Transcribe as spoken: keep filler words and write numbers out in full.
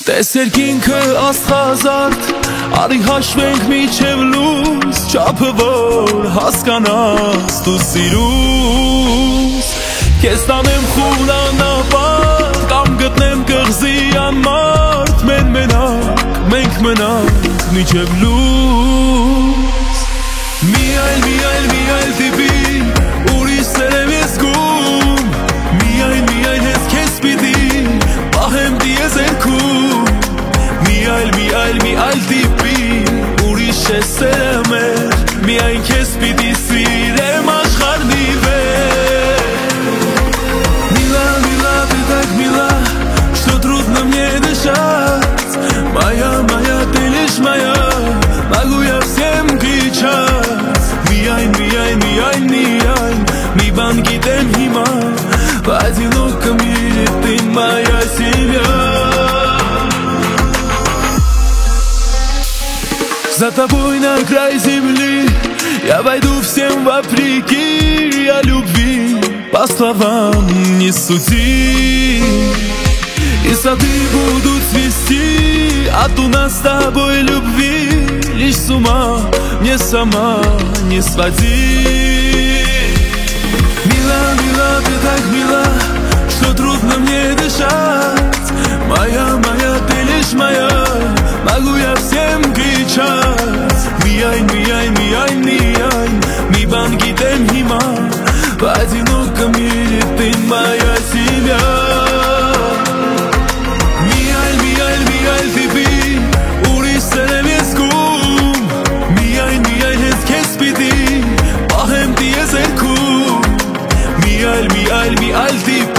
Տեսեր կինքը աստղազարդ, արի հաշվենք միջև լույս, չափը որ հասկանաս դու սիրուս, քեզ տանեմ խուլանապատ, կամ գտնեմ կղզի անմարդ, մեն մենակ, մենք մնանք միջև լույս, մի այլ, մի այլ, մի այլ տիպի, ուրիշ սերև ես գում, մի այլ, մի այլ ես քեզ պիտի, պահեմ դիեզերքում, մի այլ, մի այլ, մի այլ տիպի, ուրիշ է սերը մեր, միայն քեզ պիտի սիրեմ աշխարհն ի վեր. Мила, мила, ты так мила, что трудно мне дышать, моя, моя, ты лишь моя, могу я всем кричать, միայն, միայն, միայն, միայն, մի բան գիտեմ հիմա, в одиноком мире ты моя семья. За тобой на край земли я войду всем вопреки, о любви по словам не суди, и сады будут цвести от у нас с тобой любви, лишь с ума мне сама не своди. Мила, мила, ты так мила, что трудно мне дышать, моя, моя, ты лишь моя, могу я всем кричать, միայն, միայն, միայն, միայն, մի բան գիտեմ հիմա, в одиноком мире ты моя семья. Միայն, միայն, միայն տիպի, ուրիշ սերև ես գում, միայն, միայն ես քեզ պիտի, պահեմ դիեզերքում, մի այլ, մի այլ, մի այլ տիպ